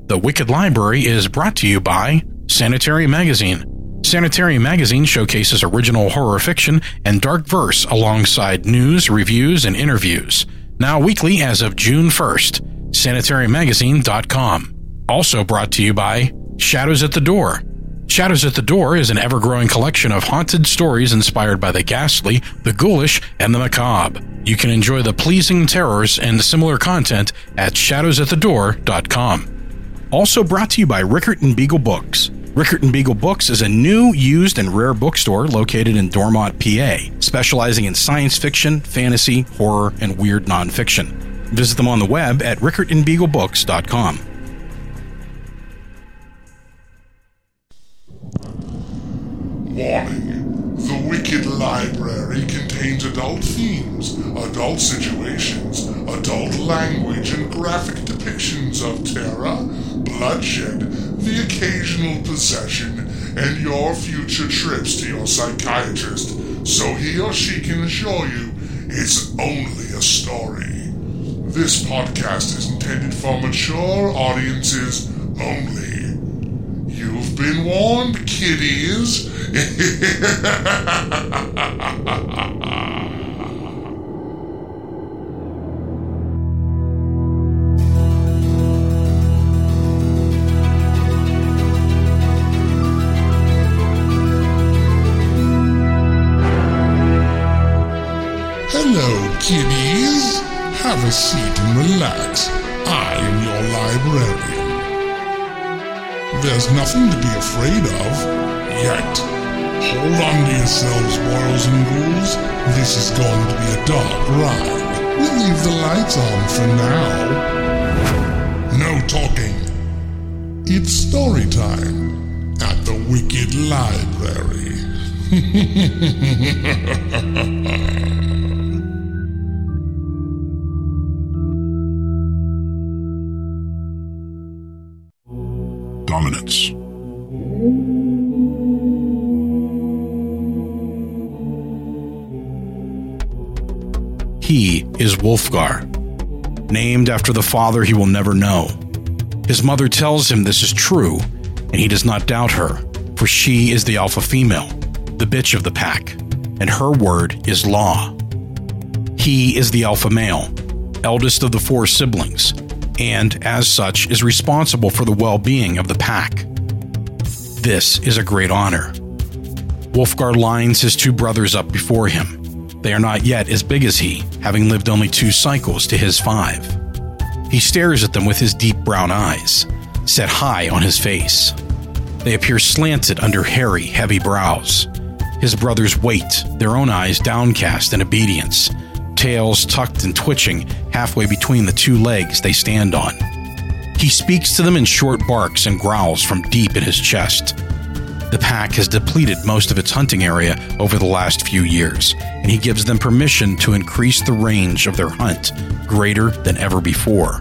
The Wicked Library is brought to you by Sanitary Magazine. Sanitary Magazine showcases original horror fiction and dark verse alongside news, reviews, and interviews. Now weekly as of June 1st. SanitaryMagazine.com. Also brought to you by Shadows at the Door. Shadows at the Door is an ever-growing collection of haunted stories inspired by the ghastly, the ghoulish, and the macabre. You can enjoy the pleasing terrors and similar content at ShadowsAtTheDoor.com. Also brought to you by Rickert and Beagle Books. Rickert and Beagle Books is a new, used, and rare bookstore located in Dormont, PA, specializing in science fiction, fantasy, horror, and weird nonfiction. Visit them on the web at RickertandBeagleBooks.com. Warning. The Wicked Library contains adult themes, adult situations, adult language, and graphic depictions of terror, bloodshed, the occasional possession, and your future trips to your psychiatrist, so he or she can assure you it's only a story. This podcast is intended for mature audiences only. You've been warned, kiddies. Hello, kiddies. Have a seat and relax. I am your librarian. There's nothing to be afraid of, yet. Hold on to yourselves, boils and ghouls. This is going to be a dark ride. We'll leave the lights on for now. No talking. It's story time at the Wicked Library. Dominance. He is Wulfgar, named after the father he will never know. His mother tells him this is true, and he does not doubt her, for she is the alpha female, the bitch of the pack, and her word is law. He is the alpha male, eldest of the 4 siblings, and, as such, is responsible for the well-being of the pack. This is a great honor. Wulfgar lines his 2 brothers up before him. They are not yet as big as he, having lived only 2 cycles to his 5. He stares at them with his deep brown eyes, set high on his face. They appear slanted under hairy, heavy brows. His brothers wait, their own eyes downcast in obedience, tails tucked and twitching halfway between the 2 legs they stand on. He speaks to them in short barks and growls from deep in his chest. The pack has depleted most of its hunting area over the last few years, and he gives them permission to increase the range of their hunt greater than ever before.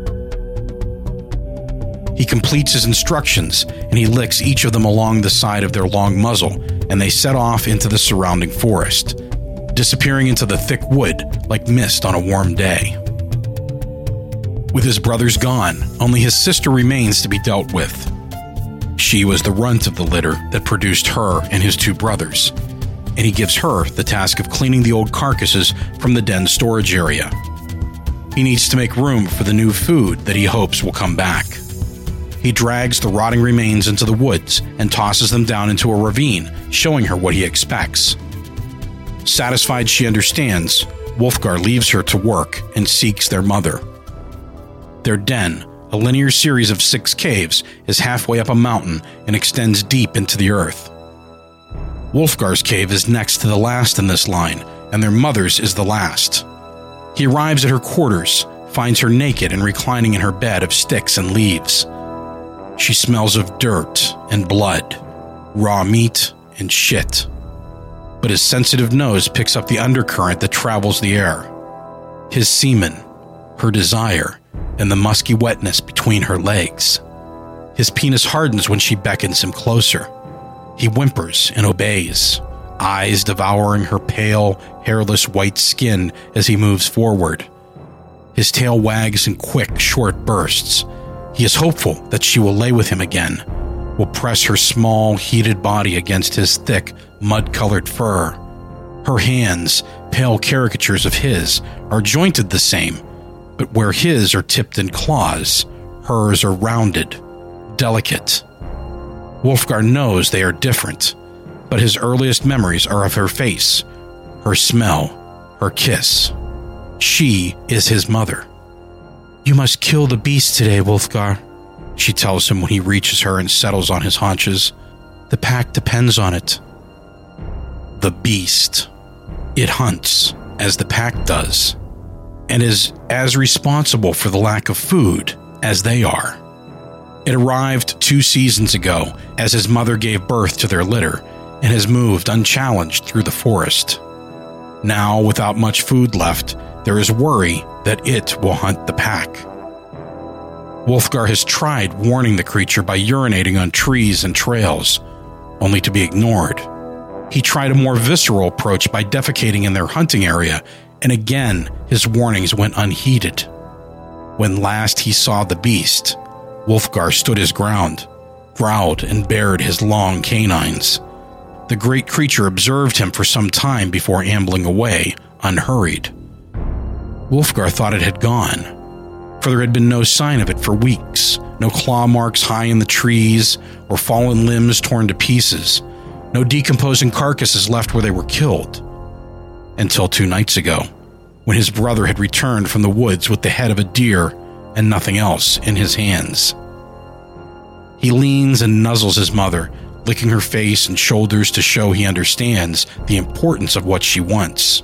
He completes his instructions, and he licks each of them along the side of their long muzzle, and they set off into the surrounding forest, disappearing into the thick wood like mist on a warm day. With his brothers gone, only his sister remains to be dealt with. She was the runt of the litter that produced her and his 2 brothers, and he gives her the task of cleaning the old carcasses from the den storage area. He needs to make room for the new food that he hopes will come back. He drags the rotting remains into the woods and tosses them down into a ravine, showing her what he expects. Satisfied she understands, Wulfgar leaves her to work and seeks their mother. Their den, a linear series of 6 caves, is halfway up a mountain and extends deep into the earth. Wulfgar's cave is next to the last in this line, and their mother's is the last. He arrives at her quarters, finds her naked and reclining in her bed of sticks and leaves. She smells of dirt and blood, raw meat and shit. But his sensitive nose picks up the undercurrent that travels the air. His semen, her desire, and the musky wetness between her legs. His penis hardens when she beckons him closer. He whimpers and obeys, eyes devouring her pale, hairless white skin as he moves forward. His tail wags in quick, short bursts, He is hopeful that she will lay with him again, will press her small, heated body against his thick, mud-colored fur. Her hands, pale caricatures of his, are jointed the same, but where his are tipped in claws, hers are rounded, delicate. Wulfgar knows they are different, but his earliest memories are of her face, her smell, her kiss. She is his mother. "You must kill the beast today, Wulfgar," she tells him when he reaches her and settles on his haunches. "The pack depends on it." The beast. It hunts, as the pack does, and is as responsible for the lack of food as they are. It arrived 2 seasons ago as his mother gave birth to their litter and has moved unchallenged through the forest. Now, without much food left, there is worry that it will hunt the pack. Wulfgar has tried warning the creature by urinating on trees and trails, only to be ignored. He tried a more visceral approach by defecating in their hunting area, and again his warnings went unheeded. When last he saw the beast, Wulfgar stood his ground, growled and bared his long canines. The great creature observed him for some time before ambling away, unhurried. Wulfgar thought it had gone, for there had been no sign of it for weeks, no claw marks high in the trees or fallen limbs torn to pieces, no decomposing carcasses left where they were killed. Until 2 nights ago, when his brother had returned from the woods with the head of a deer and nothing else in his hands. He leans and nuzzles his mother, licking her face and shoulders to show he understands the importance of what she wants.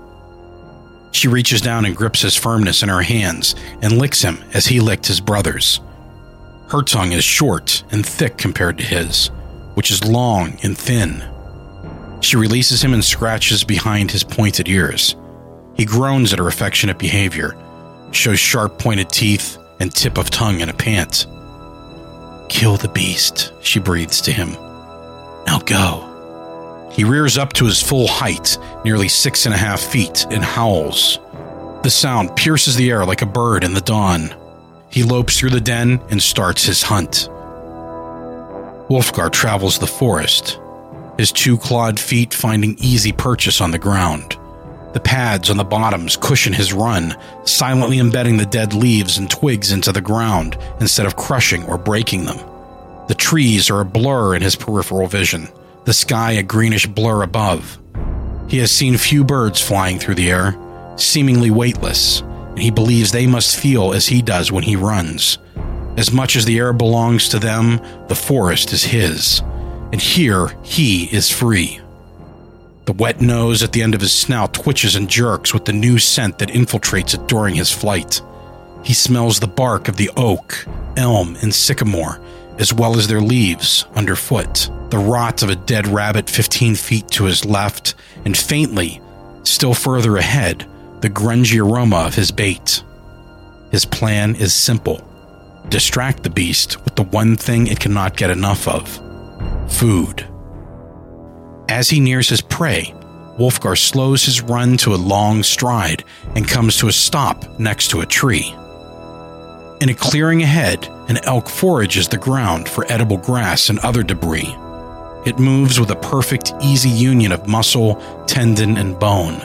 She reaches down and grips his firmness in her hands and licks him as he licked his brother's. Her tongue is short and thick compared to his, which is long and thin. She releases him and scratches behind his pointed ears. He groans at her affectionate behavior, shows sharp pointed teeth and tip of tongue in a pant. "Kill the beast," she breathes to him. "Now go." He rears up to his full height, nearly 6.5 feet, and howls. The sound pierces the air like a bird in the dawn. He lopes through the den and starts his hunt. Wulfgar travels the forest, his 2-clawed feet finding easy purchase on the ground. The pads on the bottoms cushion his run, silently embedding the dead leaves and twigs into the ground instead of crushing or breaking them. The trees are a blur in his peripheral vision, the sky a greenish blur above. He has seen few birds flying through the air, seemingly weightless, and he believes they must feel as he does when he runs. As much as the air belongs to them, the forest is his, and here he is free. The wet nose at the end of his snout twitches and jerks with the new scent that infiltrates it during his flight. He smells the bark of the oak, elm, and sycamore, as well as their leaves underfoot, the rot of a dead rabbit 15 feet to his left, and faintly, still further ahead, the grungy aroma of his bait. His plan is simple: distract the beast with the one thing it cannot get enough of: food. As he nears his prey, Wulfgar slows his run to a long stride and comes to a stop next to a tree. In a clearing ahead, an elk forages the ground for edible grass and other debris. It moves with a perfect, easy union of muscle, tendon, and bone.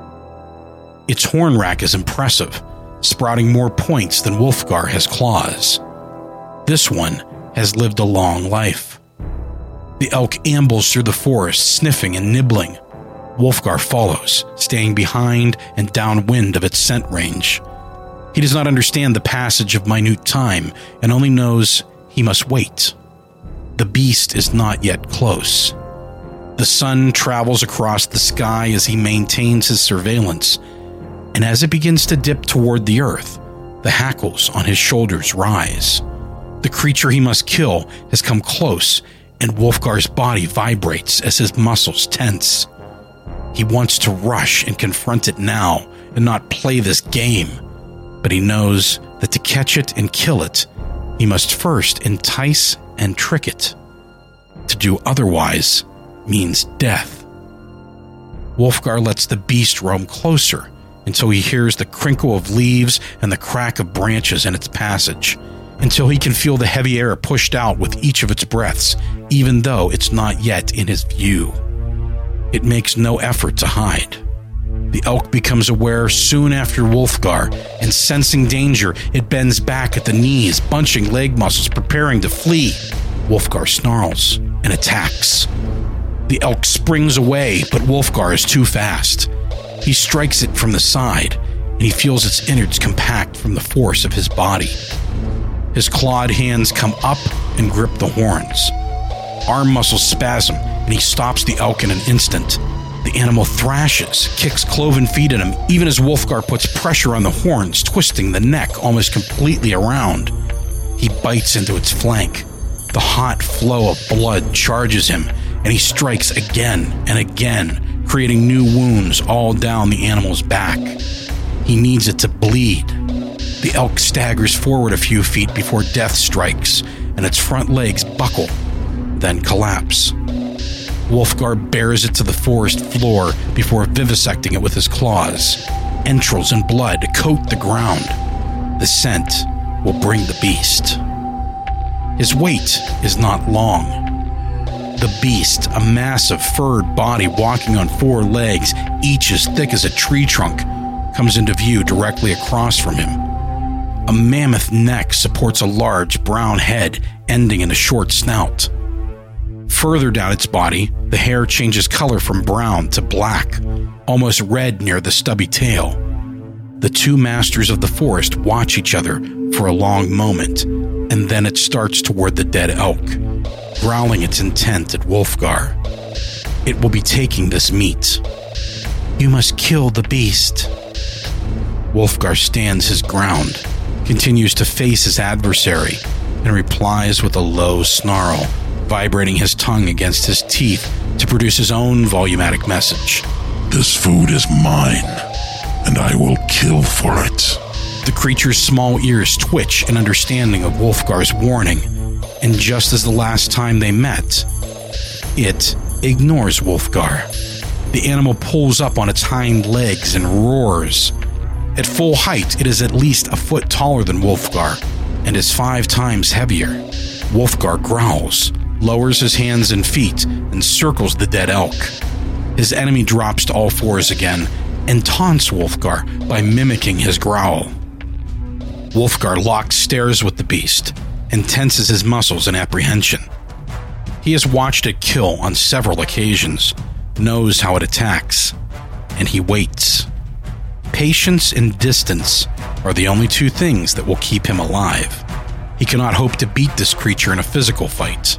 Its horn rack is impressive, sprouting more points than Wulfgar has claws. This one has lived a long life. The elk ambles through the forest, sniffing and nibbling. Wulfgar follows, staying behind and downwind of its scent range. He does not understand the passage of minute time and only knows he must wait. The beast is not yet close. The sun travels across the sky as he maintains his surveillance, and as it begins to dip toward the earth, the hackles on his shoulders rise. The creature he must kill has come close, and Wulfgar's body vibrates as his muscles tense. He wants to rush and confront it now and not play this game, but he knows that to catch it and kill it, he must first entice and trick it. To do otherwise means death. Wulfgar lets the beast roam closer until he hears the crinkle of leaves and the crack of branches in its passage. until he can feel the heavy air pushed out with each of its breaths, even though it's not yet in his view. It makes no effort to hide. The elk becomes aware soon after Wulfgar, and sensing danger, it bends back at the knees, bunching leg muscles, preparing to flee. Wulfgar snarls and attacks. The elk springs away, but Wulfgar is too fast. He strikes it from the side, and he feels its innards compact from the force of his body. His clawed hands come up and grip the horns. Arm muscles spasm, and he stops the elk in an instant. The animal thrashes, kicks cloven feet at him, even as Wulfgar puts pressure on the horns, twisting the neck almost completely around. He bites into its flank. The hot flow of blood charges him, and he strikes again and again, creating new wounds all down the animal's back. He needs it to bleed. The elk staggers forward a few feet before death strikes, and its front legs buckle, then collapse. Wulfgar bears it to the forest floor before vivisecting it with his claws. Entrails and blood coat the ground. The scent will bring the beast. His wait is not long. The beast, a massive furred body walking on 4 legs, each as thick as a tree trunk, comes into view directly across from him. A mammoth neck supports a large brown head ending in a short snout. Further down its body, the hair changes color from brown to black, almost red near the stubby tail. The two masters of the forest watch each other for a long moment, and then it starts toward the dead elk, growling its intent at Wulfgar. It will be taking this meat. You must kill the beast. Wulfgar stands his ground, continues to face his adversary, and replies with a low snarl, vibrating his tongue against his teeth to produce his own volumetric message. This food is mine, and I will kill for it. The creature's small ears twitch in understanding of Wulfgar's warning, and just as the last time they met, it ignores Wulfgar. The animal pulls up on its hind legs and roars. At full height, it is at least a foot taller than Wulfgar, and is 5 times heavier. Wulfgar growls, lowers his hands and feet, and circles the dead elk. His enemy drops to all 4s again, and taunts Wulfgar by mimicking his growl. Wulfgar locks stares with the beast, and tenses his muscles in apprehension. He has watched it kill on several occasions, knows how it attacks, and he waits. Patience and distance are the only 2 things that will keep him alive. He cannot hope to beat this creature in a physical fight.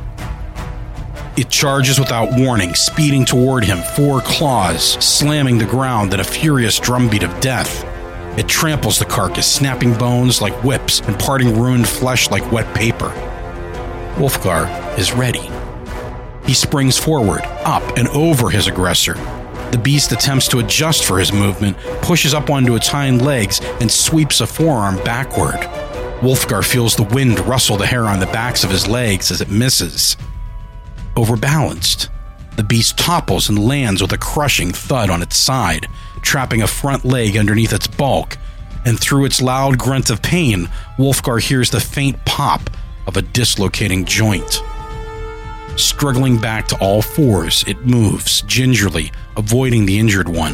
It charges without warning, speeding toward him, 4 claws, slamming the ground in a furious drumbeat of death. It tramples the carcass, snapping bones like whips and parting ruined flesh like wet paper. Wulfgar is ready. He springs forward, up and over his aggressor. The beast attempts to adjust for his movement, pushes up onto its hind legs, and sweeps a forearm backward. Wulfgar feels the wind rustle the hair on the backs of his legs as it misses. Overbalanced, the beast topples and lands with a crushing thud on its side, trapping a front leg underneath its bulk, and through its loud grunt of pain, Wulfgar hears the faint pop of a dislocating joint. Struggling back to all 4s, it moves, gingerly, avoiding the injured one.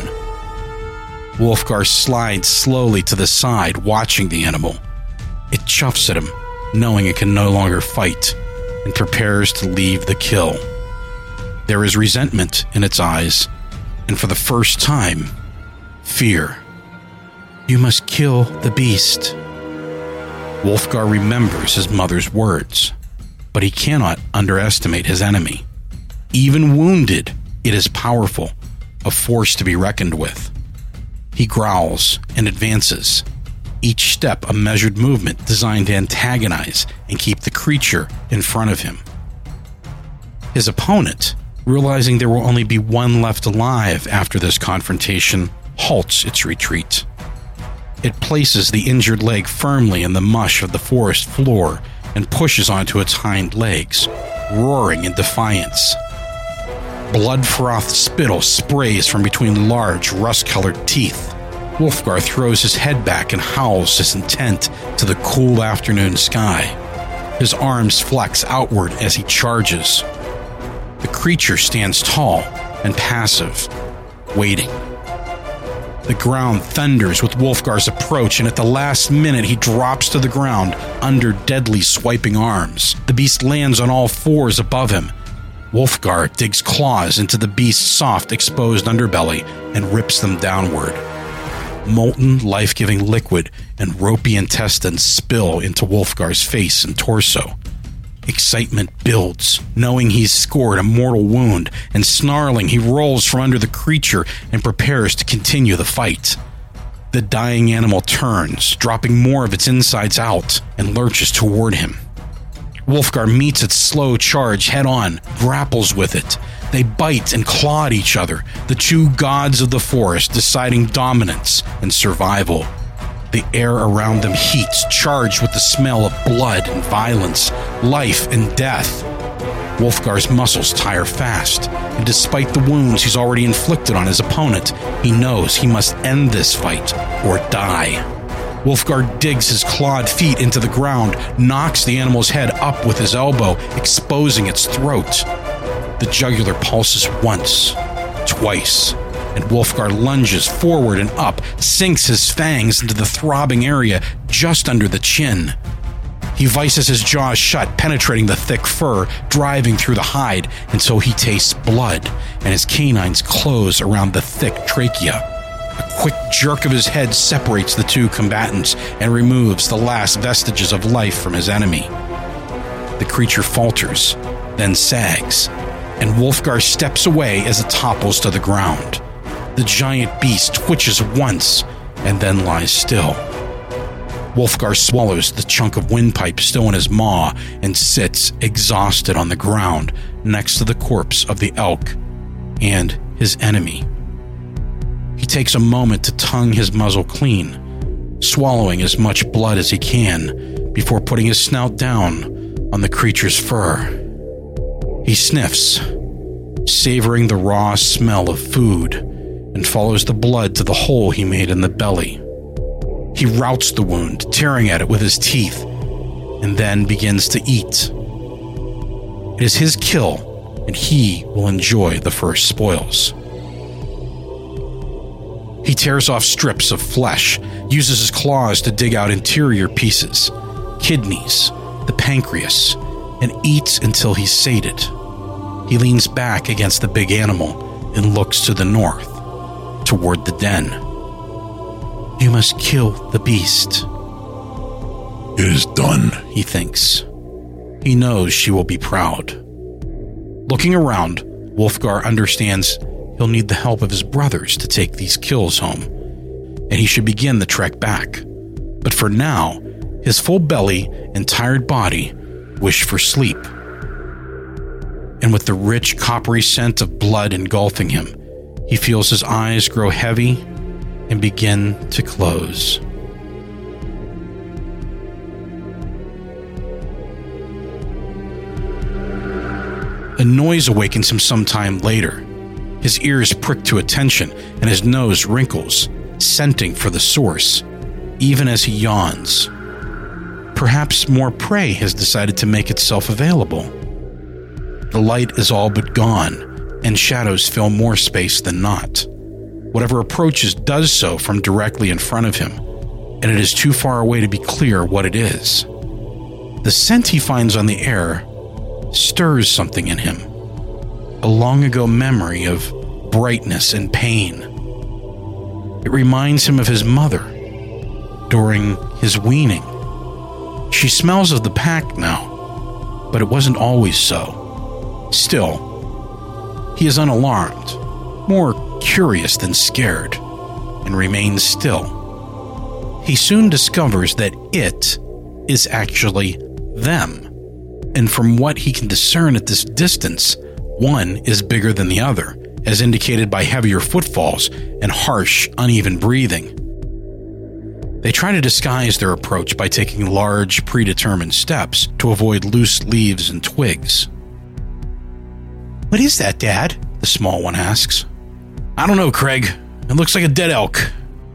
Wulfgar slides slowly to the side, watching the animal. It chuffs at him, knowing it can no longer fight, and prepares to leave the kill. There is resentment in its eyes, and for the first time, fear. You must kill the beast. Wulfgar remembers his mother's words, but he cannot underestimate his enemy. Even wounded, it is powerful, a force to be reckoned with. He growls and advances, each step a measured movement designed to antagonize and keep the creature in front of him. His opponent, realizing there will only be one left alive after this confrontation, halts its retreat. It places the injured leg firmly in the mush of the forest floor and pushes onto its hind legs, roaring in defiance. Blood-frothed spittle sprays from between large, rust-colored teeth. Wulfgar throws his head back and howls his intent to the cool afternoon sky. His arms flex outward as he charges. The creature stands tall and passive, waiting. The ground thunders with Wulfgar's approach, and at the last minute he drops to the ground under deadly swiping arms. The beast lands on all fours above him. Wulfgar digs claws into the beast's soft, exposed underbelly and rips them downward. Molten, life-giving liquid and ropey intestines spill into Wulfgar's face and torso. Excitement builds, knowing he's scored a mortal wound, and snarling, he rolls from under the creature and prepares to continue the fight. The dying animal turns, dropping more of its insides out, and lurches toward him. Wulfgar meets its slow charge head-on, grapples with it. They bite and claw at each other, the two gods of the forest deciding dominance and survival. The air around them heats, charged with the smell of blood and violence, life and death. Wulfgar's muscles tire fast, and despite the wounds he's already inflicted on his opponent, he knows he must end this fight or die. Wulfgar digs his clawed feet into the ground, knocks the animal's head up with his elbow, exposing its throat. The jugular pulses once, twice, and Wulfgar lunges forward and up, sinks his fangs into the throbbing area just under the chin. He vices his jaws shut, penetrating the thick fur, driving through the hide until he tastes blood, and his canines close around the thick trachea. A quick jerk of his head separates the two combatants and removes the last vestiges of life from his enemy. The creature falters, then sags, and Wulfgar steps away as it topples to the ground. The giant beast twitches once and then lies still. Wulfgar swallows the chunk of windpipe still in his maw and sits exhausted on the ground next to the corpse of the elk and his enemy. He takes a moment to tongue his muzzle clean, swallowing as much blood as he can before putting his snout down on the creature's fur. He sniffs, savoring the raw smell of food, and follows the blood to the hole he made in the belly. He routs the wound, tearing at it with his teeth, and then begins to eat. It is his kill, and he will enjoy the first spoils. He tears off strips of flesh, uses his claws to dig out interior pieces, kidneys, the pancreas, and eats until he's sated. He leans back against the big animal and looks to the north, toward the den. You must kill the beast. It is done, he thinks. He knows she will be proud. Looking around, Wulfgar understands he'll need the help of his brothers to take these kills home, and he should begin the trek back. But for now, his full belly and tired body wish for sleep. And with the rich, coppery scent of blood engulfing him, he feels his eyes grow heavy and begin to close. A noise awakens him sometime later. His ears prick to attention and his nose wrinkles, scenting for the source, even as he yawns. Perhaps more prey has decided to make itself available. The light is all but gone, and shadows fill more space than not. Whatever approaches does so from directly in front of him, and it is too far away to be clear what it is. The scent he finds on the air stirs something in him, a long-ago memory of brightness and pain. It reminds him of his mother during his weaning. She smells of the pack now, but it wasn't always so. Still, he is unalarmed, more curious than scared, and remains still. He soon discovers that it is actually them, and from what he can discern at this distance, one is bigger than the other, as indicated by heavier footfalls and harsh, uneven breathing. They try to disguise their approach by taking large, predetermined steps to avoid loose leaves and twigs. "What is that, Dad?" the small one asks. "I don't know, Craig. It looks like a dead elk."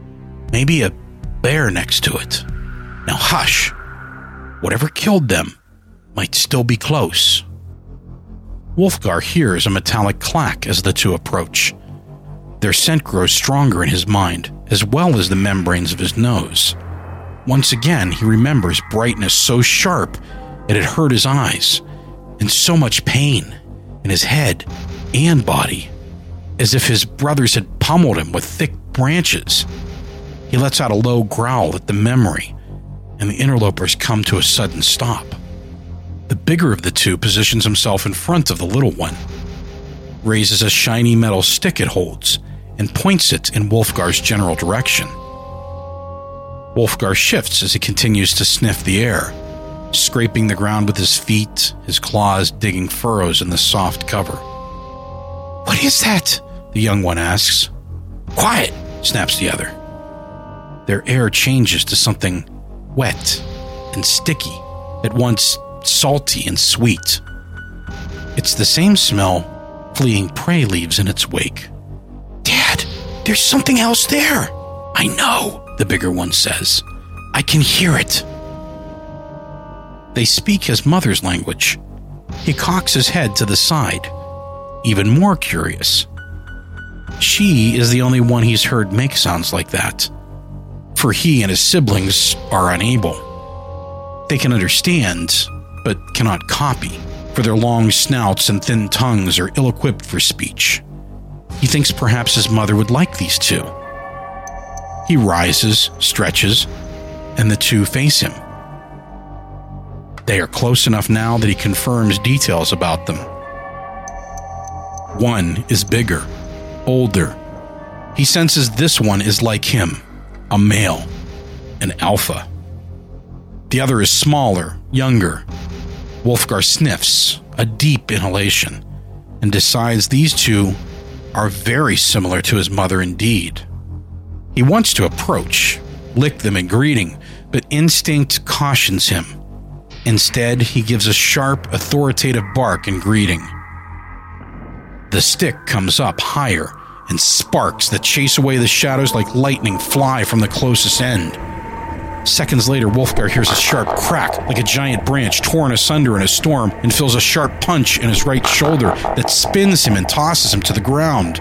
Maybe a bear next to it. Now hush. Whatever killed them might still be close. Wulfgar hears a metallic clack as the two approach. Their scent grows stronger in his mind, as well as the membranes of his nose. Once again, he remembers brightness so sharp it had hurt his eyes, and so much pain in his head and body, as if his brothers had pummeled him with thick branches. He lets out a low growl at the memory, and the interlopers come to a sudden stop. The bigger of the two positions himself in front of the little one, raises a shiny metal stick it holds, and points it in Wulfgar's general direction. Wulfgar shifts as he continues to sniff the air, scraping the ground with his feet, his claws digging furrows in the soft cover. "What is that?" the young one asks. "Quiet," snaps the other. Their air changes to something wet and sticky, at once salty and sweet. It's the same smell fleeing prey leaves in its wake. "Dad, there's something else there." "I know," the bigger one says. "I can hear it." They speak his mother's language. He cocks his head to the side, even more curious. She is the only one he's heard make sounds like that, for he and his siblings are unable. They can understand, but cannot copy, for their long snouts and thin tongues are ill-equipped for speech. He thinks perhaps his mother would like these two. He rises, stretches, and the two face him. They are close enough now that he confirms details about them. One is bigger, older. He senses this one is like him, a male, an alpha. The other is smaller, younger. Wulfgar sniffs, a deep inhalation, and decides these two are very similar to his mother indeed. He wants to approach, lick them in greeting, but instinct cautions him. Instead, he gives a sharp, authoritative bark in greeting. The stick comes up higher, and sparks that chase away the shadows like lightning fly from the closest end. Seconds later, Wulfgar hears a sharp crack, like a giant branch torn asunder in a storm, and feels a sharp punch in his right shoulder that spins him and tosses him to the ground.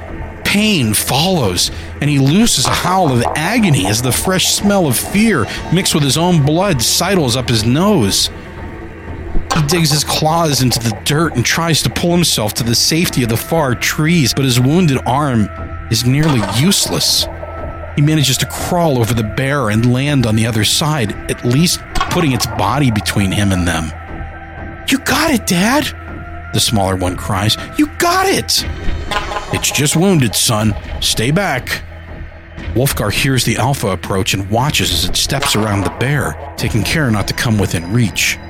Pain follows, and he looses a howl of agony as the fresh smell of fear, mixed with his own blood, sidles up his nose. He digs his claws into the dirt and tries to pull himself to the safety of the far trees, but his wounded arm is nearly useless. He manages to crawl over the bear and land on the other side, at least putting its body between him and them. "You got it, Dad!" the smaller one cries. "You got it!" "It's just wounded, son. Stay back." Wulfgar hears the alpha approach and watches as it steps around the bear, taking care not to come within reach.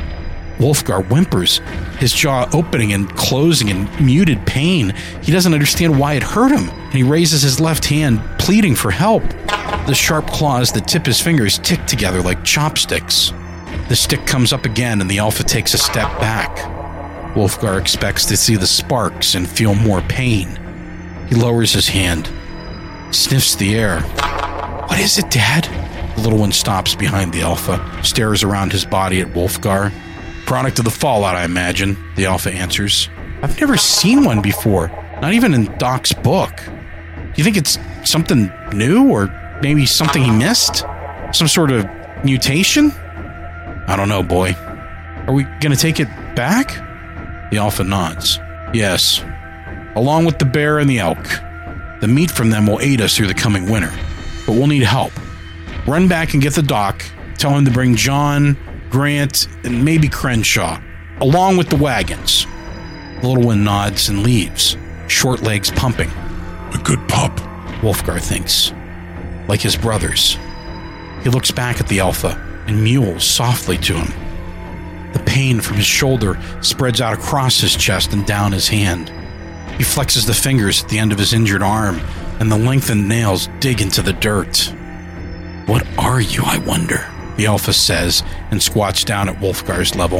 Wulfgar whimpers, his jaw opening and closing in muted pain. He doesn't understand why it hurt him, and he raises his left hand, pleading for help. The sharp claws that tip his fingers tick together like chopsticks. The stick comes up again, and the alpha takes a step back. Wulfgar expects to see the sparks and feel more pain. He lowers his hand, sniffs the air. "What is it, Dad?" The little one stops behind the alpha, stares around his body at Wulfgar. "Product of the fallout, I imagine," the alpha answers. "I've never seen one before, not even in Doc's book. Do you think it's something new, or maybe something he missed? Some sort of mutation?" "I don't know, boy. Are we going to take it back?" The alpha nods. "Yes, along with the bear and the elk. The meat from them will aid us through the coming winter, but we'll need help. Run back and get the doc. Tell him to bring John, Grant, and maybe Crenshaw, along with the wagons." The little one nods and leaves, short legs pumping. "A good pup," Wulfgar thinks. Like his brothers. He looks back at the alpha and mews softly to him. The pain from his shoulder spreads out across his chest and down his hand. He flexes the fingers at the end of his injured arm, and the lengthened nails dig into the dirt. "What are you, I wonder?" the alpha says, and squats down at Wulfgar's level.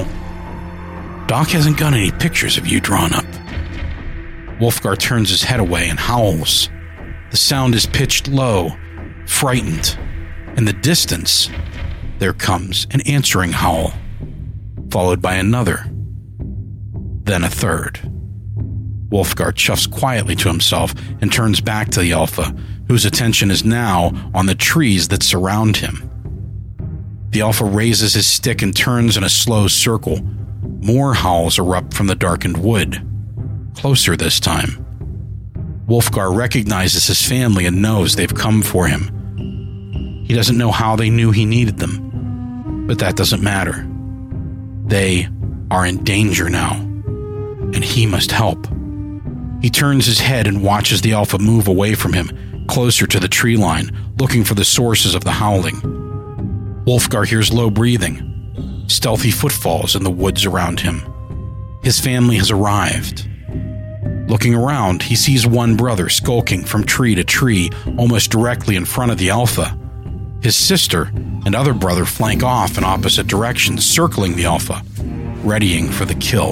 "Doc hasn't got any pictures of you drawn up." Wulfgar turns his head away and howls. The sound is pitched low, Frightened, in the distance, there comes an answering howl, followed by another, then a third. Wolfgar chuffs quietly to himself and turns back to the Alpha, whose attention is now on the trees that surround him. The Alpha raises his stick and turns in a slow circle. More howls erupt from the darkened wood. Closer this time. Wolfgar recognizes his family and knows they've come for him. He doesn't know how they knew he needed them, but that doesn't matter. They are in danger now, and he must help. He turns his head and watches the Alpha move away from him, closer to the tree line, looking for the sources of the howling. Wolfgar hears low breathing, stealthy footfalls in the woods around him. His family has arrived. Looking around, he sees one brother skulking from tree to tree, almost directly in front of the Alpha. His sister and other brother flank off in opposite directions, circling the Alpha, readying for the kill.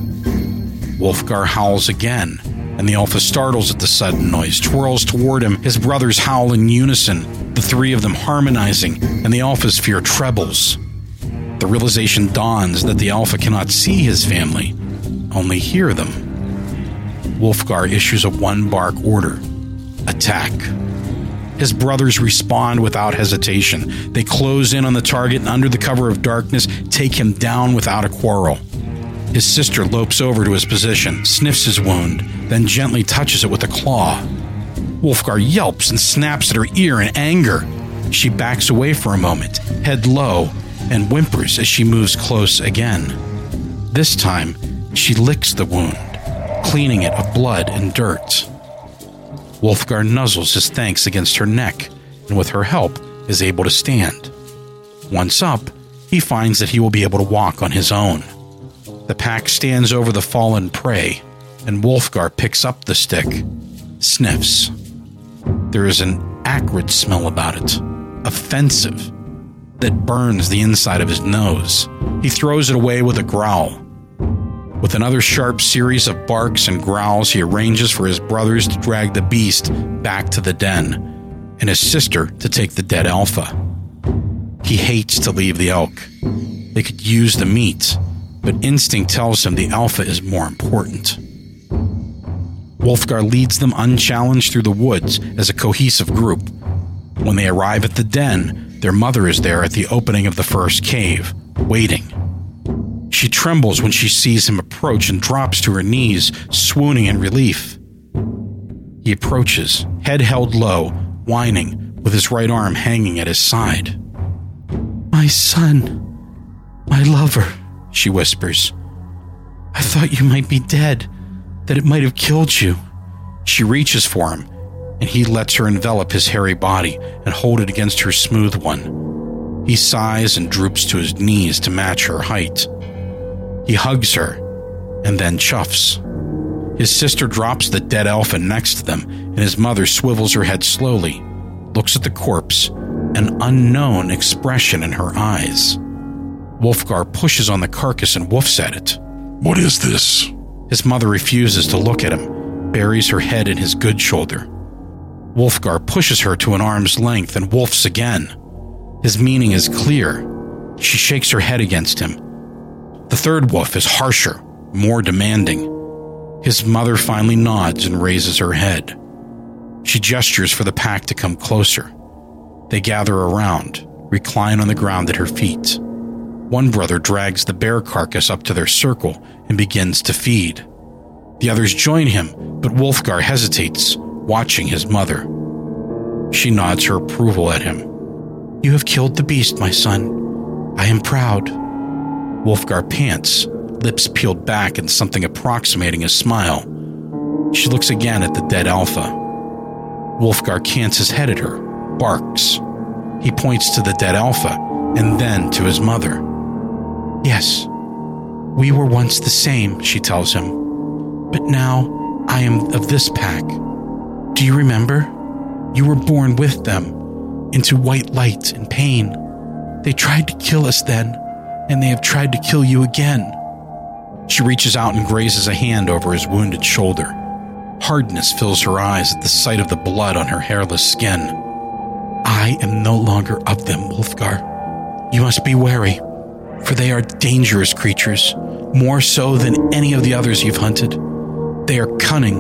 Wolfgar howls again, and the Alpha startles at the sudden noise, twirls toward him, his brothers howl in unison, the three of them harmonizing, and the Alpha's fear trebles. The realization dawns that the Alpha cannot see his family, only hear them. Wolfgar issues a one-bark order: attack. His brothers respond without hesitation. They close in on the target and under the cover of darkness take him down without a quarrel. His sister lopes over to his position, sniffs his wound, then gently touches it with a claw. Wolfgar yelps and snaps at her ear in anger. She backs away for a moment, head low, and whimpers as she moves close again. This time, she licks the wound, cleaning it of blood and dirt. Wolfgar nuzzles his thanks against her neck, and with her help, is able to stand. Once up, he finds that he will be able to walk on his own. The pack stands over the fallen prey, and Wolfgar picks up the stick, sniffs. There is an acrid smell about it, offensive, that burns the inside of his nose. He throws it away with a growl. With another sharp series of barks and growls, he arranges for his brothers to drag the beast back to the den, and his sister to take the dead Alpha. He hates to leave the elk. They could use the meat, but instinct tells him the Alpha is more important. Wolfgar leads them unchallenged through the woods as a cohesive group. When they arrive at the den, their mother is there at the opening of the first cave, waiting. She trembles when she sees him approach and drops to her knees, swooning in relief. He approaches, head held low, whining, with his right arm hanging at his side. "My son, my lover," she whispers. "I thought you might be dead, that it might have killed you." She reaches for him, and he lets her envelop his hairy body and hold it against her smooth one. He sighs and droops to his knees to match her height. He hugs her, and then chuffs. His sister drops the dead Alpha next to them, and his mother swivels her head slowly, looks at the corpse, an unknown expression in her eyes. Wolfgar pushes on the carcass and woofs at it. "What is this?" His mother refuses to look at him, buries her head in his good shoulder. Wolfgar pushes her to an arm's length and woofs again. His meaning is clear. She shakes her head against him. The third woof is harsher, more demanding. His mother finally nods and raises her head. She gestures for the pack to come closer. They gather around, recline on the ground at her feet. One brother drags the bear carcass up to their circle and begins to feed. The others join him, but Wolfgar hesitates, watching his mother. She nods her approval at him. "You have killed the beast, my son. I am proud." Wolfgar pants, lips peeled back in something approximating a smile. She looks again at the dead Alpha. Wolfgar cants his head at her, barks. He points to the dead Alpha, and then to his mother. "Yes, we were once the same," she tells him. "But now I am of this pack. Do you remember? You were born with them, into white light and pain. They tried to kill us then, and they have tried to kill you again." She reaches out and grazes a hand over his wounded shoulder. Hardness fills her eyes at the sight of the blood on her hairless skin. I am no longer of them, Wulfgar. You must be wary, for they are dangerous creatures, more so than any of the others you've hunted. They are cunning,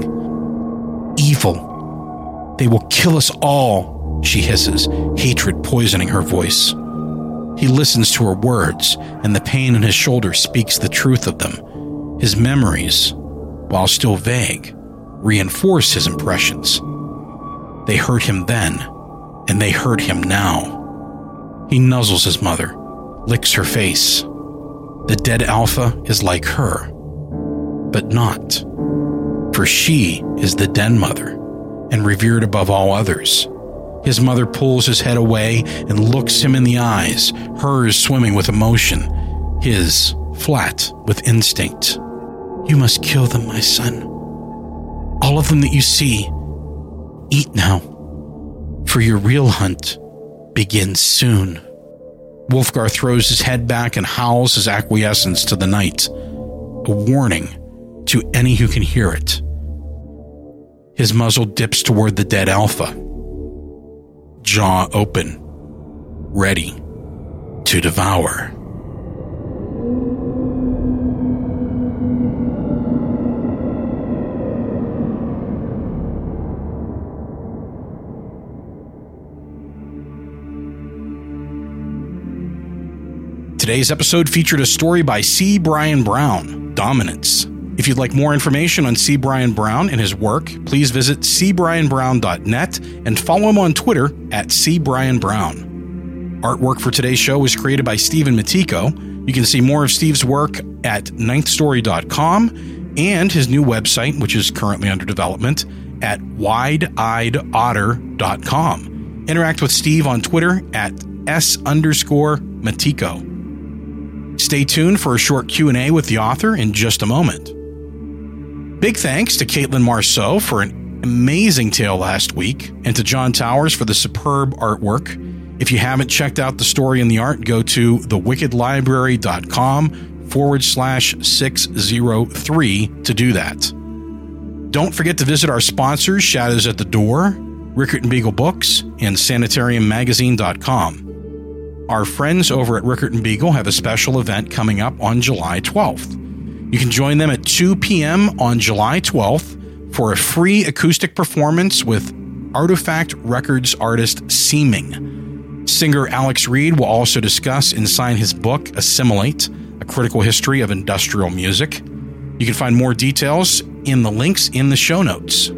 evil. They will kill us all, she hisses, hatred poisoning her voice. He listens to her words, and the pain in his shoulder speaks the truth of them. His memories, while still vague, reinforce his impressions. They hurt him then, and they hurt him now. He nuzzles his mother, licks her face. The dead Alpha is like her, but not. For she is the Den Mother, and revered above all others. His mother pulls his head away and looks him in the eyes, hers swimming with emotion, his flat with instinct. You must kill them, my son. All of them that you see. Eat now, for your real hunt begins soon. Wulfgar throws his head back and howls his acquiescence to the night, a warning to any who can hear it. His muzzle dips toward the dead Alpha, jaw open, ready to devour. Today's episode featured a story by C. Brian Brown, Dominance. If you'd like more information on C. Brian Brown and his work, please visit cbrianbrown.net and follow him on Twitter at cbrianbrown. Artwork for today's show was created by Stephen Matiko. You can see more of Steve's work at ninthstory.com and his new website, which is currently under development, at wideeyedotter.com. Interact with Steve on Twitter at S_Matiko. Stay tuned for a short Q&A with the author in just a moment. Big thanks to Caitlin Marceau for an amazing tale last week, and to John Towers for the superb artwork. If you haven't checked out the story and the art, go to thewickedlibrary.com/603 to do that. Don't forget to visit our sponsors, Shadows at the Door, Rickert and Beagle Books, and SanitariumMagazine.com. Our friends over at Rickert and Beagle have a special event coming up on July 12th. You can join them at 2 p.m. on July 12th for a free acoustic performance with Artifact Records artist Seeming. Singer Alex Reed will also discuss and sign his book, Assimilate, A Critical History of Industrial Music. You can find more details in the links in the show notes.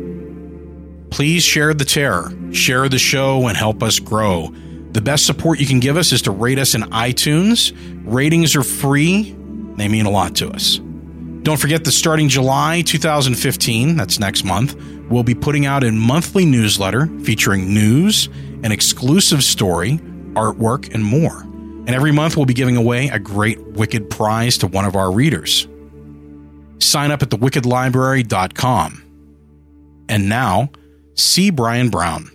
Please share the terror, share the show, and help us grow. The best support you can give us is to rate us in iTunes. Ratings are free. They mean a lot to us. Don't forget that starting July 2015, that's next month, we'll be putting out a monthly newsletter featuring news, an exclusive story, artwork, and more. And every month we'll be giving away a great Wicked prize to one of our readers. Sign up at thewickedlibrary.com. And now, C. Brian Brown.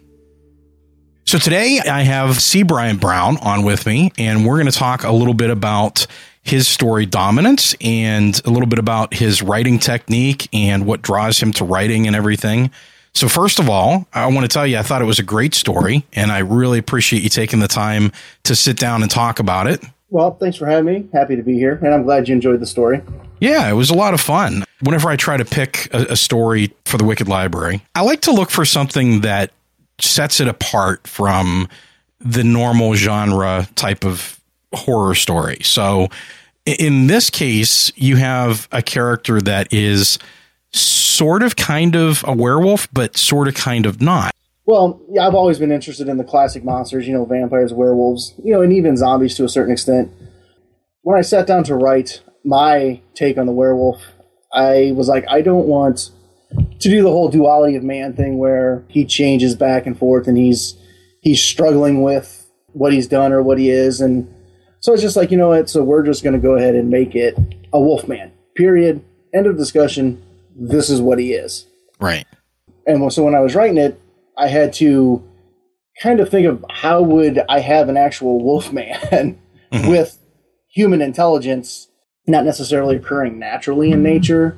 So today I have C. Brian Brown on with me, and we're going to talk a little bit about his story Dominance and a little bit about his writing technique and what draws him to writing and everything. So first of all, I want to tell you, I thought it was a great story, and I really appreciate you taking the time to sit down and talk about it. Well, thanks for having me. Happy to be here, and I'm glad you enjoyed the story. Yeah, it was a lot of fun. Whenever I try to pick a story for the Wicked Library, I like to look for something that sets it apart from the normal genre type of horror story. So in this case, you have a character that is sort of kind of a werewolf, but sort of kind of not. Well, yeah, I've always been interested in the classic monsters, vampires, werewolves, and even zombies to a certain extent. When I sat down to write my take on the werewolf, I was like, I don't want to do the whole duality of man thing where he changes back and forth and he's struggling with what he's done or what he is. And so it's just like, so we're just going to go ahead and make it a wolf man, period. End of discussion. This is what he is. Right. And so when I was writing it, I had to kind of think of how would I have an actual wolf man with human intelligence, not necessarily occurring naturally in nature.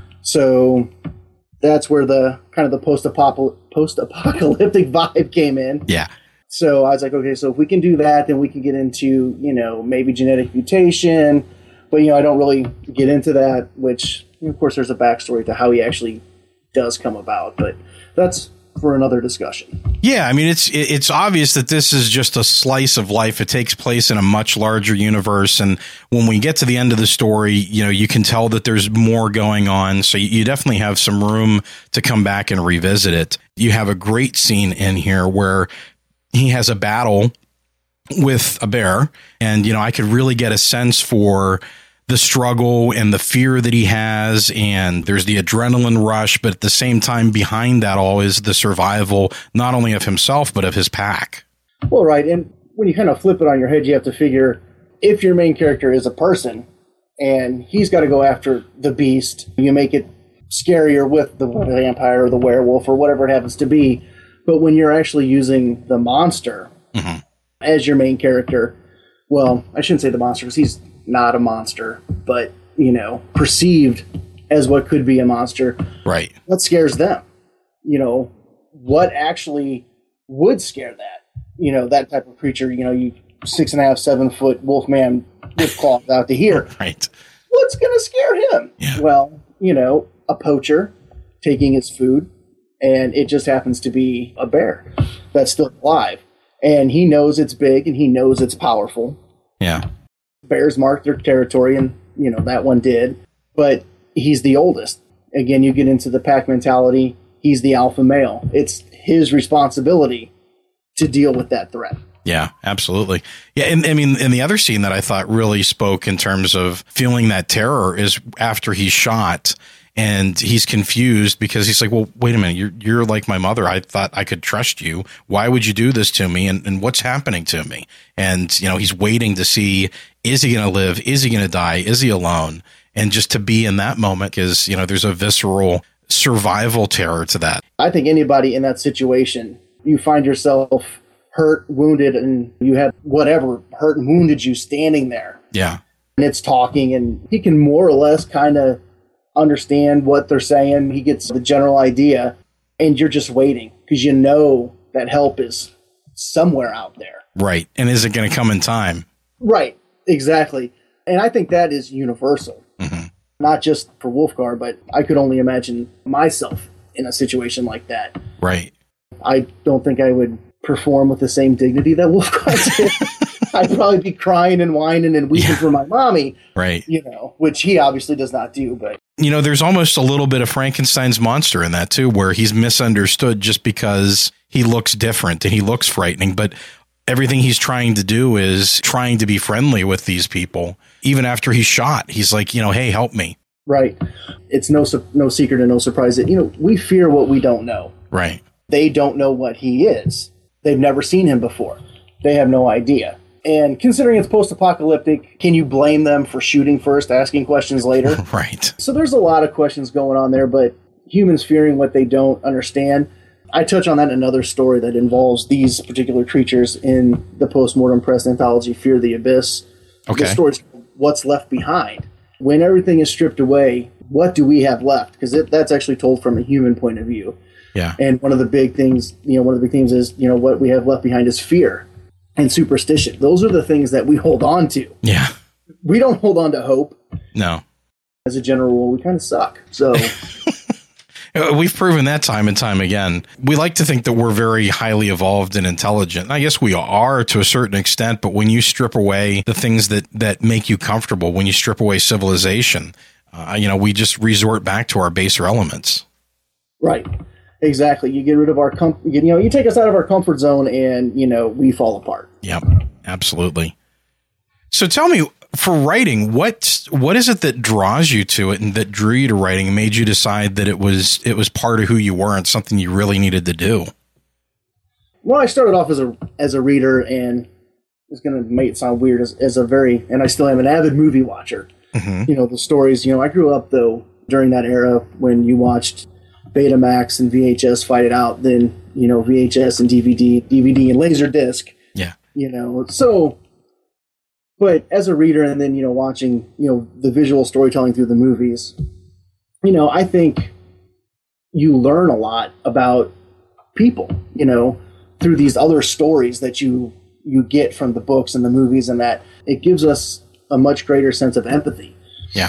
So that's where the kind of the post-apocalyptic vibe came in. Yeah. So I was like, okay, so if we can do that, then we can get into, maybe genetic mutation. But, I don't really get into that, which, of course, there's a backstory to how he actually does come about. But that's for another discussion. Yeah, I mean, it's obvious that this is just a slice of life. It takes place in a much larger universe. And when we get to the end of the story, you can tell that there's more going on. So you definitely have some room to come back and revisit it. You have a great scene in here where he has a battle with a bear. And, I could really get a sense for the struggle and the fear that he has, and there's the adrenaline rush, but at the same time behind that all is the survival, not only of himself, but of his pack. Well, right, and when you kind of flip it on your head, you have to figure, if your main character is a person, and he's got to go after the beast, you make it scarier with the vampire or the werewolf or whatever it happens to be, but when you're actually using the monster as your main character, well, I shouldn't say the monster, because he's not a monster, but, perceived as what could be a monster. Right. What scares them? What actually would scare that? That type of creature, you 6.5, 7 foot wolf man with claws out to here. Right. What's going to scare him? Yeah. Well, a poacher taking his food, and it just happens to be a bear that's still alive. And he knows it's big and he knows it's powerful. Yeah. Bears mark their territory, and, that one did. But he's the oldest. Again, you get into the pack mentality. He's the alpha male. It's his responsibility to deal with that threat. Yeah, absolutely. Yeah, and I mean, and the other scene that I thought really spoke in terms of feeling that terror is after he's shot and he's confused because he's like, well, wait a minute, you're like my mother. I thought I could trust you. Why would you do this to me? And what's happening to me? And, he's waiting to see, is he going to live? Is he going to die? Is he alone? And just to be in that moment, because, there's a visceral survival terror to that. I think anybody in that situation, you find yourself hurt, wounded, and you have whatever hurt and wounded you standing there. Yeah. And it's talking, and he can more or less kind of understand what they're saying. He gets the general idea, and you're just waiting because that help is somewhere out there. Right. And is it going to come in time? Right. Exactly. And I think that is universal, not just for Wolfgar, but I could only imagine myself in a situation like that. Right. I don't think I would perform with the same dignity that Wolfgar did. I'd probably be crying and whining and weeping for my mommy. Right. Which he obviously does not do, but there's almost a little bit of Frankenstein's monster in that too, where he's misunderstood just because he looks different and he looks frightening, but everything he's trying to do is trying to be friendly with these people. Even after he's shot, he's like, hey, help me. Right. It's no secret and no surprise that, we fear what we don't know. Right. They don't know what he is. They've never seen him before. They have no idea. And considering it's post-apocalyptic, can you blame them for shooting first, asking questions later? Right. So there's a lot of questions going on there, but humans fearing what they don't understand. I touch on that in another story that involves these particular creatures in the Postmortem Press anthology, Fear the Abyss. Okay. The story's What's Left Behind. When everything is stripped away, what do we have left? Because that's actually told from a human point of view. Yeah. And one of the big things, one of the big themes is, what we have left behind is fear and superstition. Those are the things that we hold on to. Yeah. We don't hold on to hope. No. As a general rule, we kind of suck. So we've proven that time and time again. We like to think that we're very highly evolved and intelligent. I guess we are to a certain extent, but when you strip away the things that make you comfortable, when you strip away civilization, we just resort back to our baser elements. Right. Exactly. You get rid of our you take us out of our comfort zone and, we fall apart. Yep, absolutely. So tell me, for writing, what is it that draws you to it and that drew you to writing and made you decide that it was part of who you were and something you really needed to do? Well, I started off as a reader, and it's going to make it sound weird and I still am an avid movie watcher. Mm-hmm. The stories, I grew up though during that era when you watched Betamax and VHS fight it out, then, VHS and DVD and Laserdisc. Yeah. So, but as a reader and then, watching, the visual storytelling through the movies, I think you learn a lot about people, through these other stories that you get from the books and the movies, and that it gives us a much greater sense of empathy. Yeah.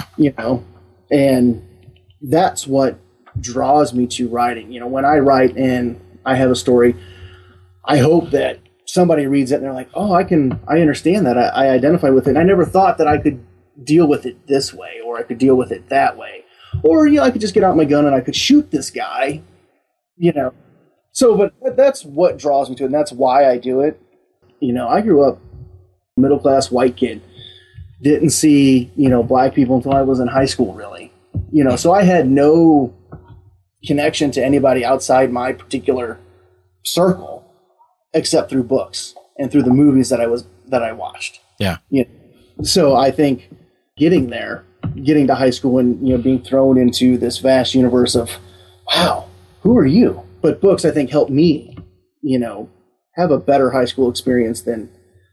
And that's what draws me to writing. When I write and I have a story, I hope that somebody reads it and they're like, oh, I understand that. I identify with it. And I never thought that I could deal with it this way, or I could deal with it that way. Or, I could just get out my gun and I could shoot this guy, So, but that's what draws me to it, and that's why I do it. I grew up middle-class white kid. Didn't see, black people until I was in high school, really. So I had no connection to anybody outside my particular circle, except through books and through the movies that I watched. Yeah. So I think getting to high school and, being thrown into this vast universe of, wow, who are you? But books, I think, help me, have a better high school experience than,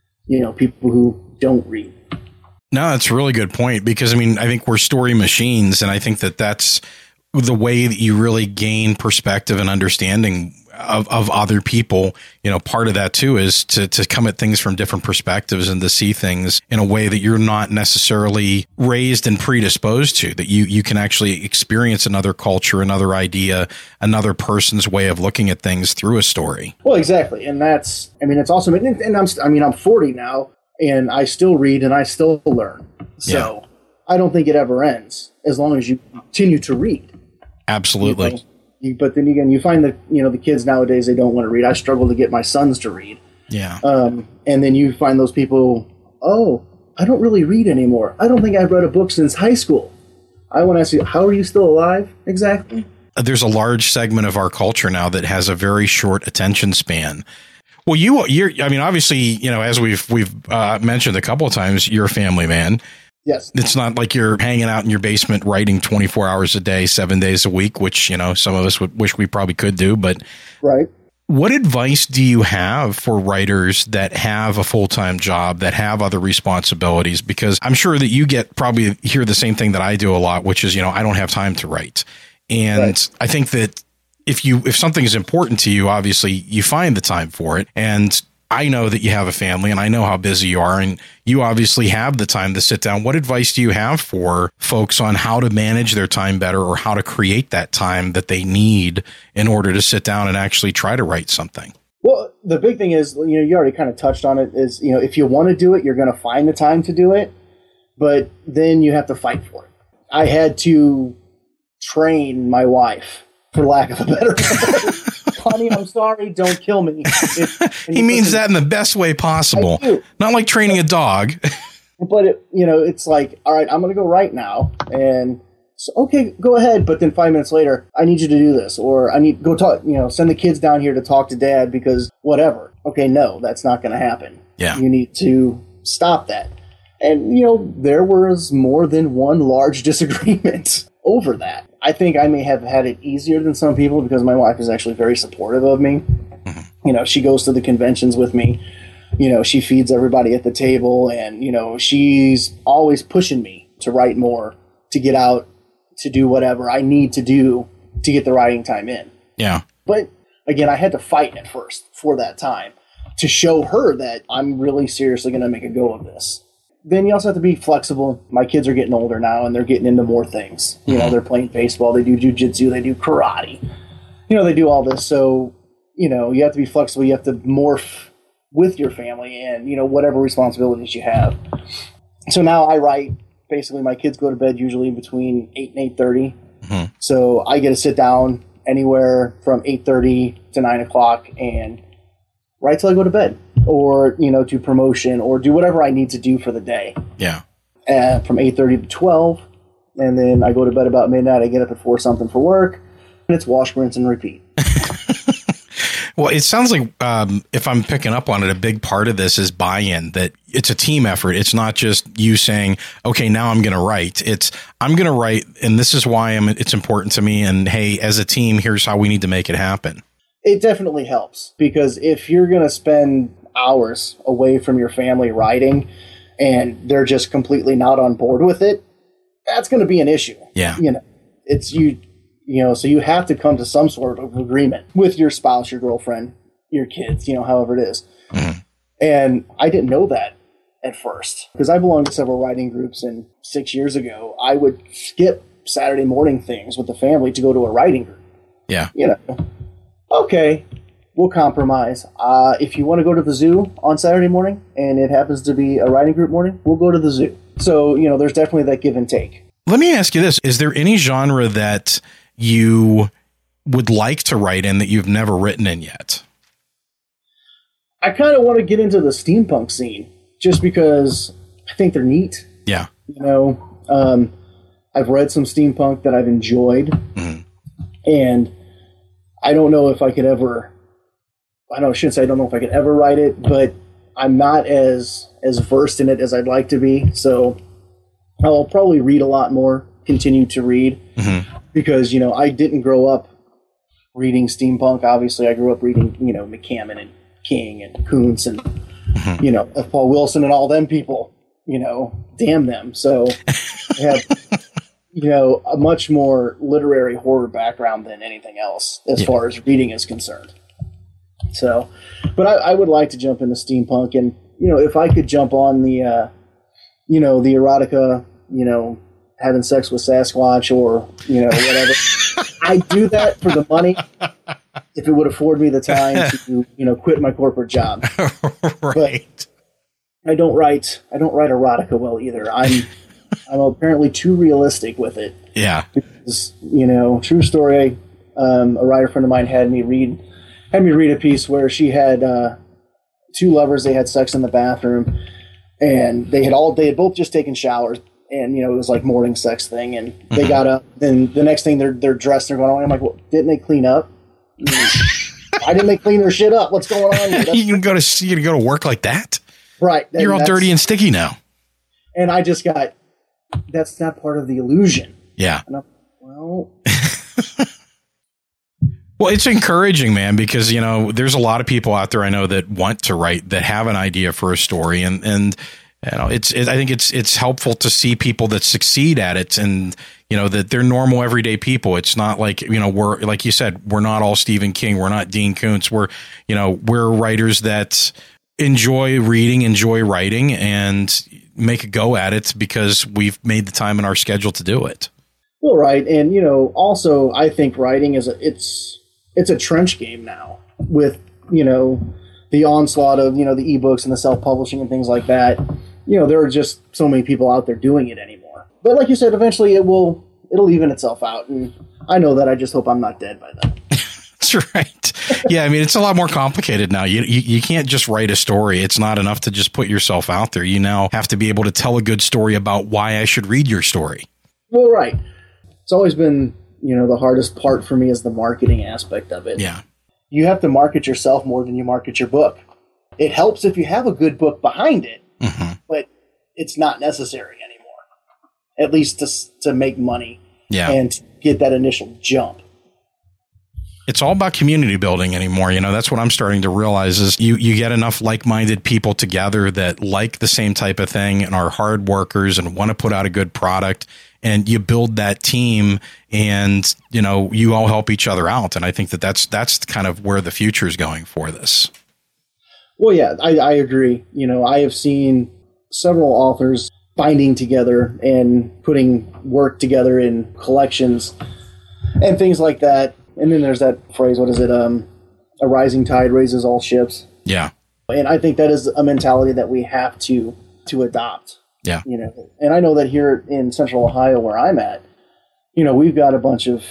people who don't read. No, that's a really good point, because, I think we're story machines, and I think that that's the way that you really gain perspective and understanding of other people. Part of that too is to come at things from different perspectives and to see things in a way that you're not necessarily raised and predisposed to, that you can actually experience another culture, another idea, another person's way of looking at things through a story. Well, exactly. And that's, it's awesome. And I'm 40 now, and I still read and I still learn. So yeah. I don't think it ever ends as long as you continue to read. Absolutely. But then again, you find that, the kids nowadays, they don't want to read. I struggle to get my sons to read. Yeah. And then you find those people, oh, I don't really read anymore. I don't think I've read a book since high school. I want to ask you, how are you still alive exactly? There's a large segment of our culture now that has a very short attention span. Well, you're obviously, as we've mentioned a couple of times, you're a family man. Yes. It's not like you're hanging out in your basement writing 24 hours a day, 7 days a week, which, some of us would wish we probably could do. But right. What advice do you have for writers that have a full-time job, that have other responsibilities? Because I'm sure that you probably hear the same thing that I do a lot, which is, I don't have time to write. And right. I think that if something is important to you, obviously you find the time for it. And I know that you have a family, and I know how busy you are, and you obviously have the time to sit down. What advice do you have for folks on how to manage their time better, or how to create that time that they need in order to sit down and actually try to write something? Well, the big thing is, you already kind of touched on it, is, if you want to do it, you're going to find the time to do it, but then you have to fight for it. I had to train my wife, for lack of a better word. Honey, I'm sorry, don't kill me. He means that in the best way possible. Not like training a dog. But, it's like, all right, I'm going to go right now. And so, okay, go ahead. But then 5 minutes later, I need you to do this. Or I need go talk, send the kids down here to talk to dad because whatever. Okay, no, that's not going to happen. Yeah. You need to stop that. And, there was more than one large disagreement over that. I think I may have had it easier than some people because my wife is actually very supportive of me. Mm-hmm. She goes to the conventions with me. She feeds everybody at the table, and, she's always pushing me to write more, to get out, to do whatever I need to do to get the writing time in. Yeah. But again, I had to fight at first for that time to show her that I'm really seriously going to make a go of this. Then you also have to be flexible. My kids are getting older now, and they're getting into more things. They're playing baseball, they do jiu-jitsu, they do karate. They do all this. So, you have to be flexible. You have to morph with your family and, whatever responsibilities you have. So now I write. Basically, my kids go to bed usually between 8 and 8:30. Mm-hmm. So I get to sit down anywhere from 8:30 to 9 o'clock and write till I go to bed, or, do promotion, or do whatever I need to do for the day. Yeah. From 8:30 to 12, and then I go to bed about midnight. I get up at 4 something for work, and it's wash, rinse, and repeat. Well, it sounds like, if I'm picking up on it, a big part of this is buy-in, that it's a team effort. It's not just you saying, okay, now I'm going to write. It's, I'm going to write, and this is why it's important to me, and hey, as a team, here's how we need to make it happen. It definitely helps, because if you're going to spend hours away from your family writing and they're just completely not on board with it, that's going to be an issue. Yeah. It's so you have to come to some sort of agreement with your spouse, your girlfriend, your kids, however it is. Mm-hmm. And I didn't know that at first because I belonged to several writing groups, and 6 years ago, I would skip Saturday morning things with the family to go to a writing group. Yeah. Okay, we'll compromise. If you want to go to the zoo on Saturday morning and it happens to be a writing group morning, we'll go to the zoo. So, there's definitely that give and take. Let me ask you this. Is there any genre that you would like to write in that you've never written in yet? I kind of want to get into the steampunk scene just because I think they're neat. Yeah. I've read some steampunk that I've enjoyed, and I don't know if I could ever, I don't know if I could ever write it, but I'm not as versed in it as I'd like to be. So I'll probably read a lot more, continue to read, because, I didn't grow up reading steampunk. Obviously, I grew up reading, McCammon and King and Kuntz and, F. Paul Wilson and all them people, damn them. So I have, a much more literary horror background than anything else as far as reading is concerned. So, but I would like to jump into steampunk, and, if I could jump on the, the erotica, having sex with Sasquatch or, whatever, I'd do that for the money if it would afford me the time to, quit my corporate job. Right. But I don't write erotica well either. I'm apparently too realistic with it. Yeah. Because, true story, a writer friend of mine had me read a piece where she had two lovers. They had sex in the bathroom, and they had both just taken showers, and it was like morning sex thing. And they got up. Then the next thing they're dressed. They're going on. I'm like, well, didn't they clean up? Why didn't they clean their shit up? What's going on here? You can go to work like that, right? You're all dirty and sticky now. And I just got, that's not part of the illusion. Yeah. And well. Well, it's encouraging, man, because, there's a lot of people out there I know that want to write, that have an idea for a story. And I think it's helpful to see people that succeed at it, and, that they're normal, everyday people. It's not like, we're, like you said, we're not all Stephen King. We're not Dean Koontz. We're writers that enjoy reading, enjoy writing, and make a go at it because we've made the time in our schedule to do it. Well, right. And, also I think writing it's a trench game now with, the onslaught of, the ebooks and the self-publishing and things like that. There are just so many people out there doing it anymore. But like you said, eventually it'll even itself out. And I know that. I just hope I'm not dead by then. That's right. Yeah. I mean, it's a lot more complicated now. You can't just write a story. It's not enough to just put yourself out there. You now have to be able to tell a good story about why I should read your story. Well, right. It's always been, the hardest part for me is the marketing aspect of it. Yeah. You have to market yourself more than you market your book. It helps if you have a good book behind it, but it's not necessary anymore, at least to make money and to get that initial jump. It's all about community building anymore. That's what I'm starting to realize is you get enough like-minded people together that like the same type of thing and are hard workers and want to put out a good product, and you build that team, and, you all help each other out. And I think that's kind of where the future is going for this. Well, yeah, I agree. I have seen several authors binding together and putting work together in collections and things like that. And then there's that phrase, what is it? A rising tide raises all ships. Yeah. And I think that is a mentality that we have to adopt. Yeah. And I know that here in Central Ohio, where I'm at, we've got a bunch of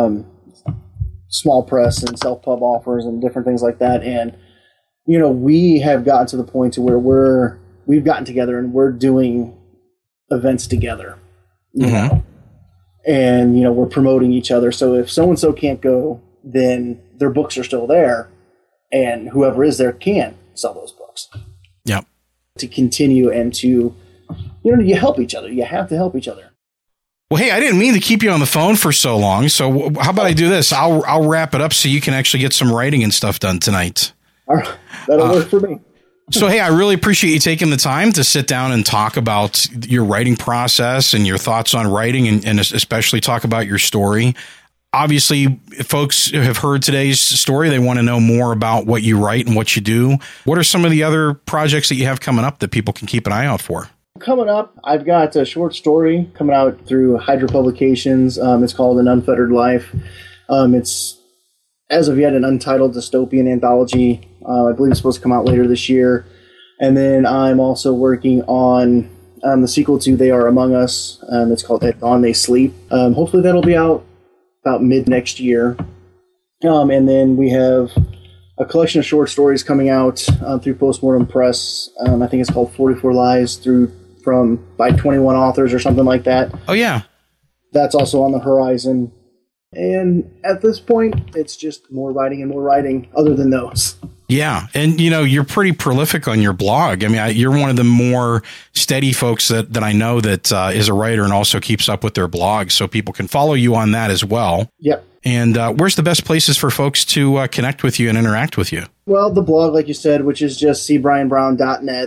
small press and self-pub offers and different things like that. And, we have gotten to the point to where we've gotten together and we're doing events together, you know, and, we're promoting each other. So if so-and-so can't go, then their books are still there, and whoever is there can sell those books. Yep. To continue and to, you help each other. You have to help each other. Well, hey, I didn't mean to keep you on the phone for so long. So how about I do this? I'll wrap it up so you can actually get some writing and stuff done tonight. All right. That'll work for me. So, hey, I really appreciate you taking the time to sit down and talk about your writing process and your thoughts on writing, and especially talk about your story. obviously, if folks have heard today's story, they want to know more about what you write and what you do. What are some of the other projects that you have coming up that people can keep an eye out for? Coming up, I've got a short story coming out through Hydra Publications. It's called An Unfettered Life. It's, as of yet, an untitled dystopian anthology. I believe it's supposed to come out later this year. And then I'm also working on the sequel to They Are Among Us. It's called At Dawn They Sleep. Hopefully that'll be out about mid next year. And then we have a collection of short stories coming out through Postmortem Press. I think it's called 44 Lies by 21 authors or something like that. Oh, yeah. That's also on the horizon. And at this point, it's just more writing other than those. Yeah. And, you're pretty prolific on your blog. I mean, you're one of the more steady folks that I know that is a writer and also keeps up with their blog. So people can follow you on that as well. Yep. And where's the best places for folks to connect with you and interact with you? Well, the blog, like you said, which is just cbrianbrown.net.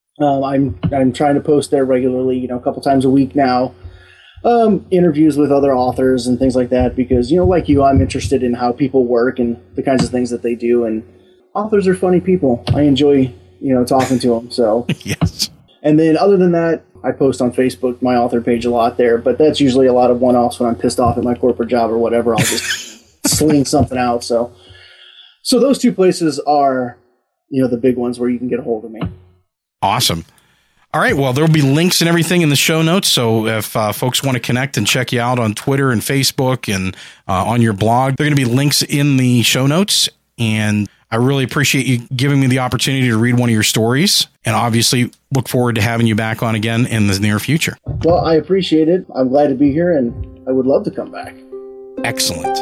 I'm trying to post there regularly, a couple times a week now. Interviews with other authors and things like that because, like you, I'm interested in how people work and the kinds of things that they do. And authors are funny people. I enjoy, talking to them. So yes. And then other than that, I post on Facebook, my author page a lot there, but that's usually a lot of one-offs when I'm pissed off at my corporate job or whatever. I'll just sling something out. So those two places are, the big ones where you can get a hold of me. Awesome. All right. Well, there'll be links and everything in the show notes. So if folks want to connect and check you out on Twitter and Facebook and on your blog, there are going to be links in the show notes. And I really appreciate you giving me the opportunity to read one of your stories, and obviously look forward to having you back on again in the near future. Well, I appreciate it. I'm glad to be here, and I would love to come back. Excellent.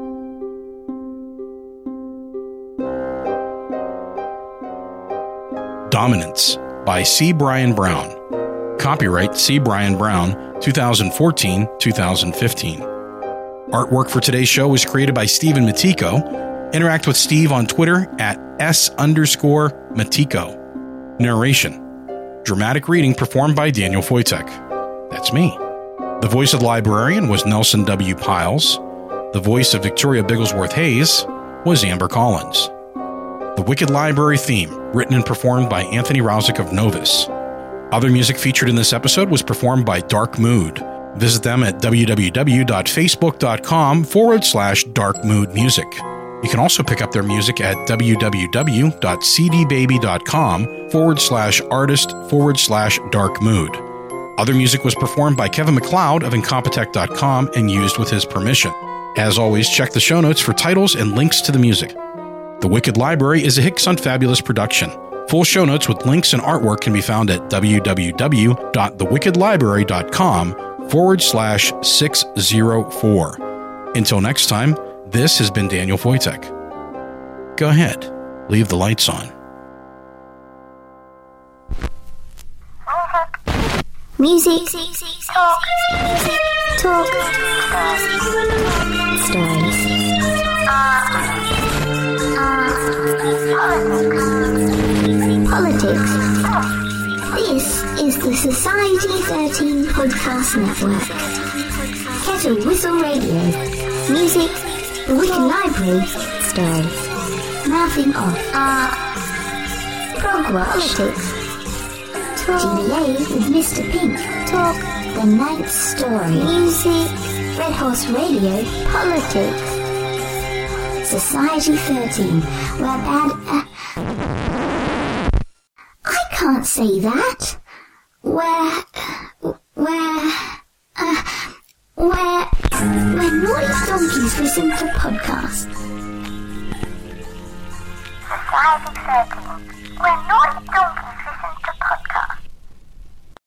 Dominance by C. Brian Brown. Copyright C. Brian Brown, 2014-2015. Artwork for today's show was created by Stephen Matiko. Interact with Steve on Twitter at @S_Matiko. Narration. Dramatic reading performed by Daniel Foytek. That's me. The voice of the librarian was Nelson W. Piles. The voice of Victoria Bigglesworth Hayes was Amber Collins. The Wicked Library theme, written and performed by Anthony Rausick of Novus. Other music featured in this episode was performed by Dark Mood. Visit them at www.facebook.com/darkmoodmusic. You can also pick up their music at www.cdbaby.com/artist/darkmood. Other music was performed by Kevin MacLeod of Incompetech.com and used with his permission. As always, check the show notes for titles and links to the music. The Wicked Library is a Hicks on Fabulous production. Full show notes with links and artwork can be found at www.thewickedlibrary.com/604. Until next time, this has been Daniel Foytek. Go ahead, leave the lights on. Music. Talk. Stories. Politics. This is the Society 13 Podcast Network. Kettle Whistle Radio. Music. The Wicked Library. Stories. Mouthing off. Progwash. Politics. GBA with Mr. Pink. Talk. The Ninth Story. Music. Red Horse Radio. Politics. Society 13. Where bad... I can't say that. Where naughty donkeys listen to podcasts. Society 13. Where naughty